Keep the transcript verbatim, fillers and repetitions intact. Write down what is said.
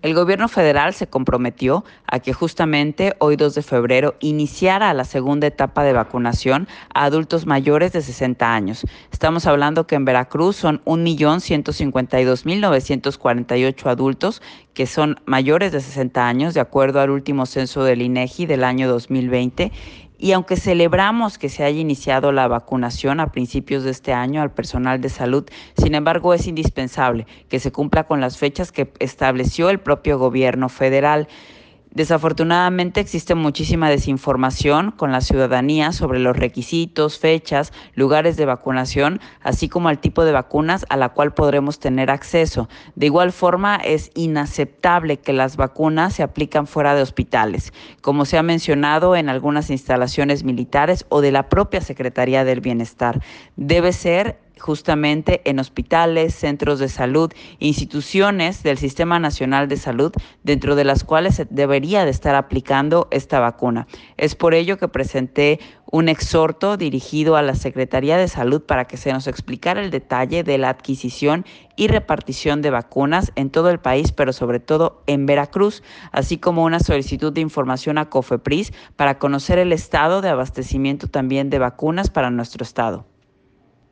El gobierno federal se comprometió a que justamente hoy dos de febrero iniciara la segunda etapa de vacunación a adultos mayores de sesenta años. Estamos hablando que en Veracruz son un millón ciento cincuenta y dos mil novecientos cuarenta y ocho adultos que son mayores de sesenta años, de acuerdo al último censo del INEGI del año dos mil veinte. Y aunque celebramos que se haya iniciado la vacunación a principios de este año al personal de salud, sin embargo es indispensable que se cumpla con las fechas que estableció el propio gobierno federal. Desafortunadamente existe muchísima desinformación con la ciudadanía sobre los requisitos, fechas, lugares de vacunación, así como el tipo de vacunas a la cual podremos tener acceso. De igual forma, es inaceptable que las vacunas se aplican fuera de hospitales, como se ha mencionado en algunas instalaciones militares o de la propia Secretaría del Bienestar. Debe ser justamente en hospitales, centros de salud, instituciones del Sistema Nacional de Salud, dentro de las cuales se debería de estar aplicando esta vacuna. Es por ello que presenté un exhorto dirigido a la Secretaría de Salud para que se nos explicara el detalle de la adquisición y repartición de vacunas en todo el país, pero sobre todo en Veracruz, así como una solicitud de información a COFEPRIS para conocer el estado de abastecimiento también de vacunas para nuestro estado.